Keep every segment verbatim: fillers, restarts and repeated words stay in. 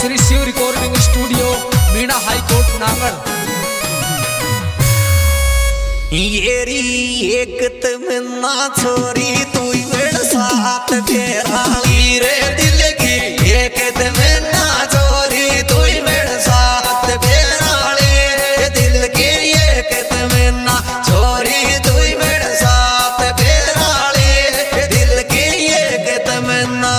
Shri Shiv recording studio Meena high court नागड़। येरी एक तमन्ना छोरी तू मेरे साथ तेरा रे दिल की एक तमन्ना छोरी तू मेरे साथ तेरा रे दिल की एक तमन्ना छोरी तू मेरे साथ तेरा रे दिल की एक तमन्ना।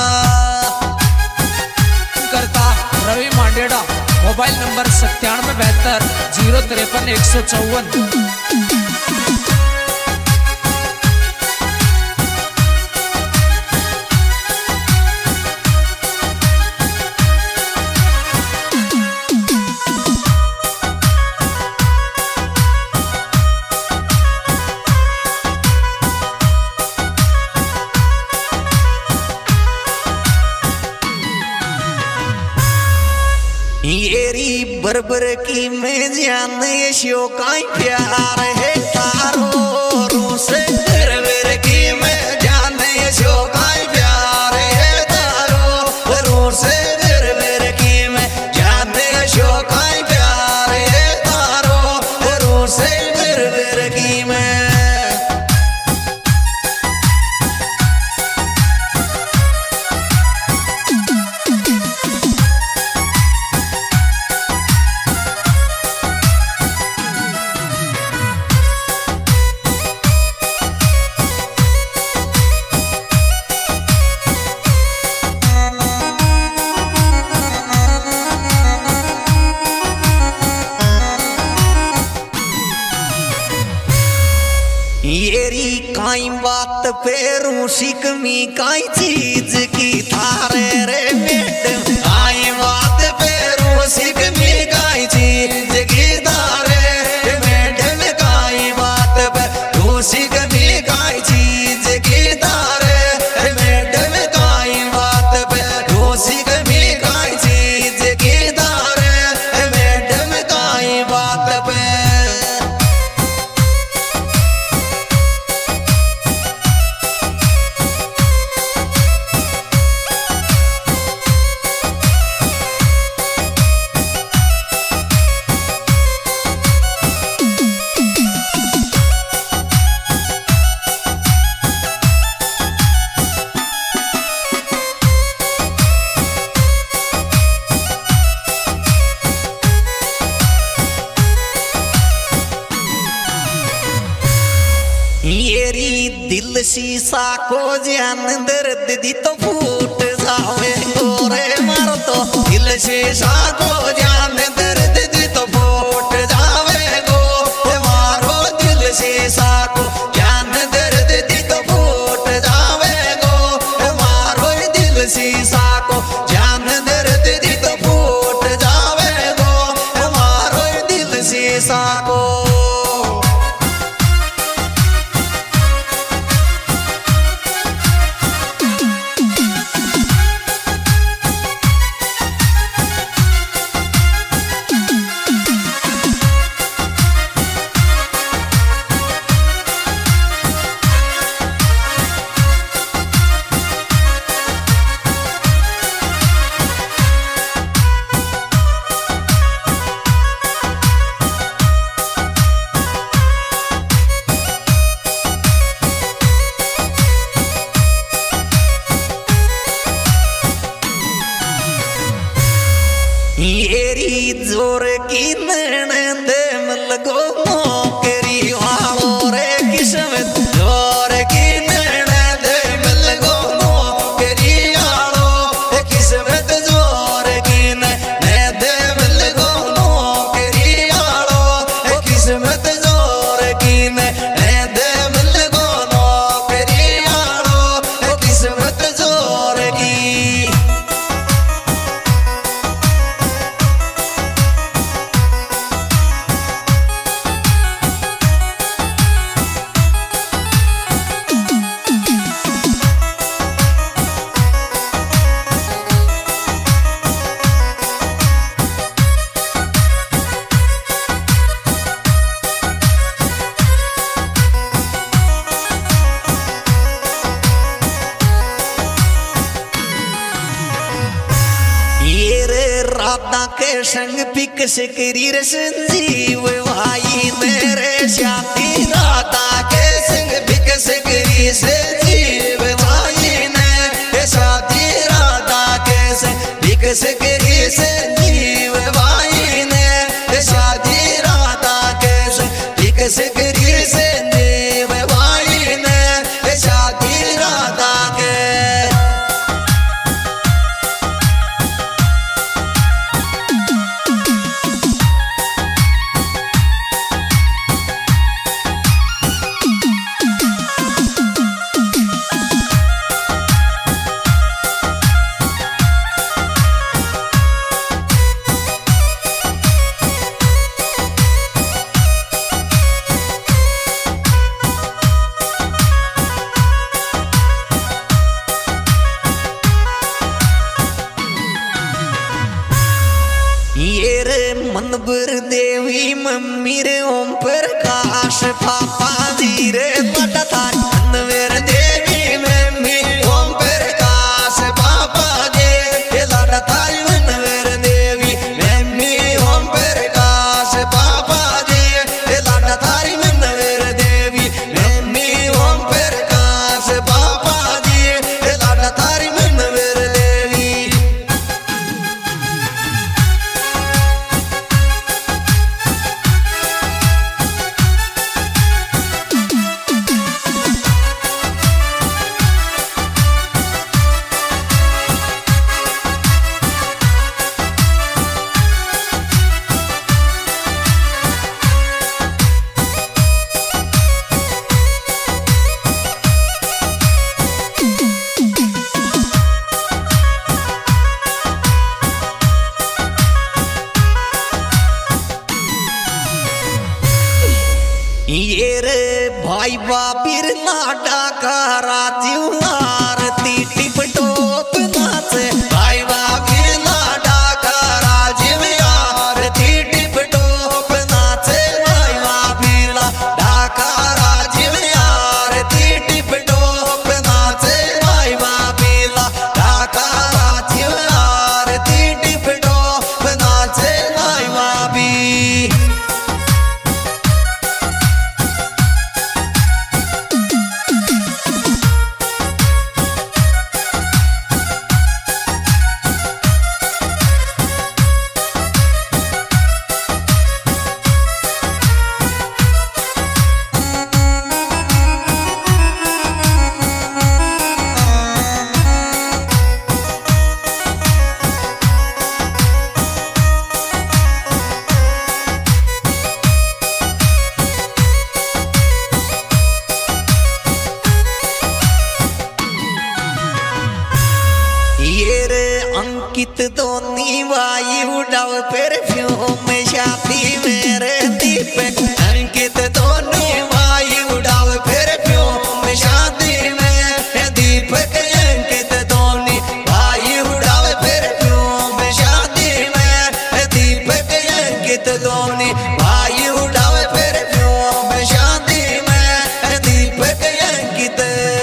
करता रवि मांडेड़ा, मोबाइल नंबर सत्तानवे बहत्तर जीरो तिरपन एक सौ चौवन। येरी बरबर की मैं जान शो का प्यार है तारो रूसे बरबर की मैं जान शो का प्यार है तारो रूसे बरबर की मैं जान शो का प्यार है तारो रूसे बरबर की मैं। येरी काई बात पे रूसी कमी काई चीज की थारे रे मैडम काई बात पे रूसी कमी काई चीज की थारे रे मैडम काई बात पे रूसी कमी काई चीज की थारे रे मैडम काई बात पे रूसी कमी काई चीज की थारे रे मैडम काई बात पे। येरी दिल शीशा को जान दर्द दी तो फूट जावे गोरे मारो तो दिल शीशा को जान दर्द दी तो फूट जावे गो मारो दिल शीशा को जान दर्द दी तो फूट जावे गो मारो दिल शीशा को जान दर्द दी तो फूट जावे गो मारो दिल शीशा को। येरी जोर की ननद मलगो मोकरी वालो रे किस्मत जोर की ननद मलगो मोकरी वालो किस्मत जोर की ननद मलगो मोकरी वालो किस्मत जोर की ननद मलगो मोकरी वालो किस्मत जोर की। राधा के संग पिक शरीर संजीव भाई मेरे शादी राधा के संग पिक शरीर संजीव भाई ने शादी राधा के संग पिक शरीर संजीव भाई ने शादी राधा के संग पिक शरीर संजीव भाई ने शादी राधा के। ये रे मनबर देवी मम्मी रे ओम प्रकाश पापा जी रे बड़ा था मनबर देवी मम्मी ओम प्रकाश पापा जी ये लड़ा था मनबर देवी मम्मी ओम प्रकाश पापा जी ये लड़ा था मनबर देवी मम्मी ओम प्रकाश पापा जी ये लड़ा था मनबर देवी। ये रे भाई बाबिर नाटा का राजीव आरती टिप टोप नाचे भाई बाबिर नाटा का राजीव आरती टिप टोप नाचे भाई बाबिर नाटा का राजीव आरती टिप टोप नाचे भाई बाबिर नाटा का राजीव आरती टिप टोप नाचे भाई बाबी। ये रे अंकित दोनी वाई उड़ाव परफ्यूम शादी मेरे दीपक अंकित दोनी वाई उड़ाव परफ्यूम शादी में दीपक अंकित दोनी वाई उड़ाव परफ्यूम शादी में दीपक अंकित दोनी वाई उड़ाव परफ्यूम शादी में दीपक अंकित।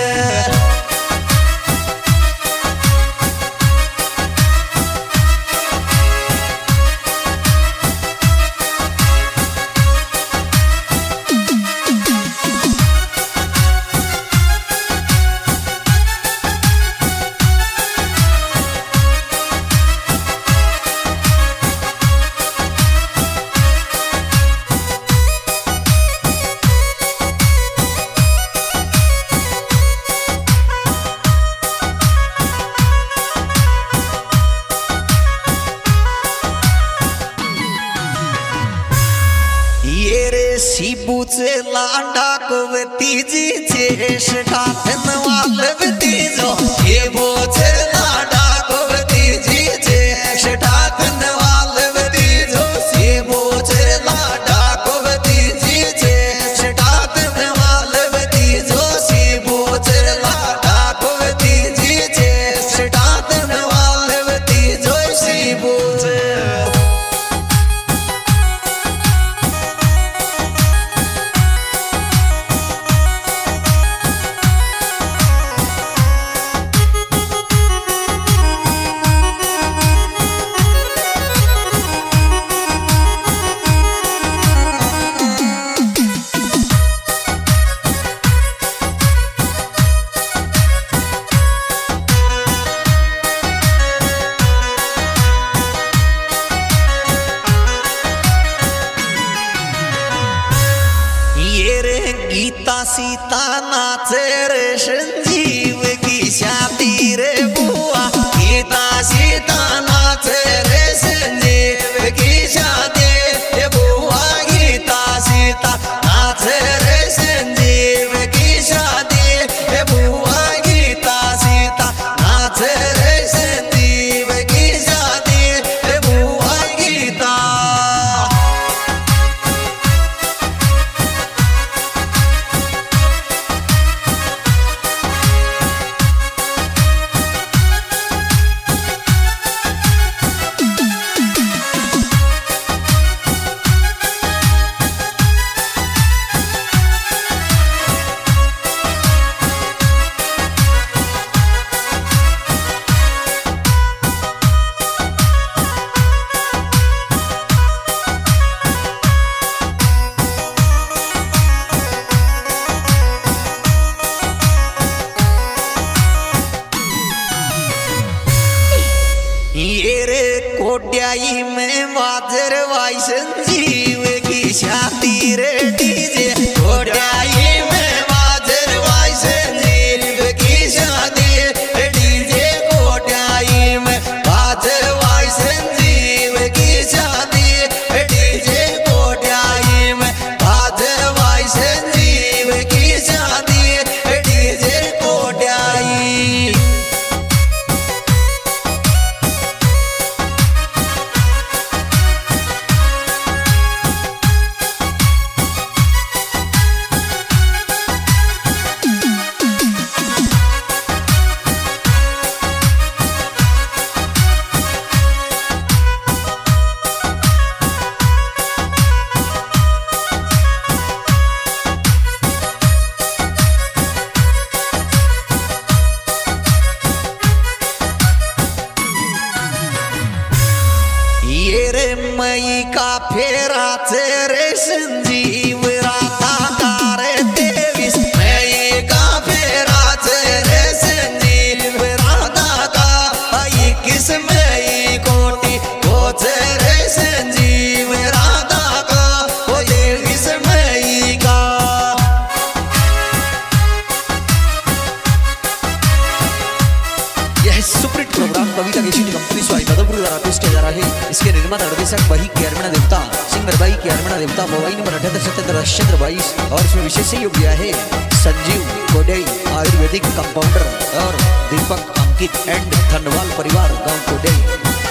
शिबूचे लांडा कवती जी चेश ठाठन वालवती जो शिबूचे लांडा कवती जी चेश ठाठन वालवती जो शिबूचे लांडा कवती जी चेश ठाठन वालवती जो शिबूचे लांडा कवती जी चेश ठाठन वालवती जो शिबूचे। नाचे रे संजीव की शादी रे बुआ गीता सीता नाचे रे संजीव की शादी रे बुआ गीता सीता नाचे रे संजीव की शादी रे बुआ गीता सीता नाचे रे संजीव की शादी रे बुआ गीता। ये रे कोट्याई में बाजर वाई संजीव की शादी रे डीजे कोट्याई में बाजर वाई संजीव की शादी रे डीजे कोट्याई में बाजर वाई संजीव की शादी रे डीजे कोट्याई में बाजर वाई संजीव की शादी रे डीजे कोट्याई। ये रे मई का फेरा रे संजीव राधा का रे तेवीस मई का फेरा रे संजीव राधा का इक्कीस मई कोटि को रे संजीव राधा का वो तेवीस मई का। यह सुपरहिट प्रोग्राम कविता की कंपनी स्वाई मधुपुर द्वारा पेश किया जा रहा है। इसके निर्माता निर्देशक भाई केरमणा देवता सिंगर भाई केरमणा देवता मोबाइल नंबर अठहत्तर सत्तर चंद्र बाईस और इसमें विशेष सहयोग दिया है संजीव कोडई आयुर्वेदिक कंपाउंडर और दीपक अंकित एंड धनवाल परिवार गांव कोडई।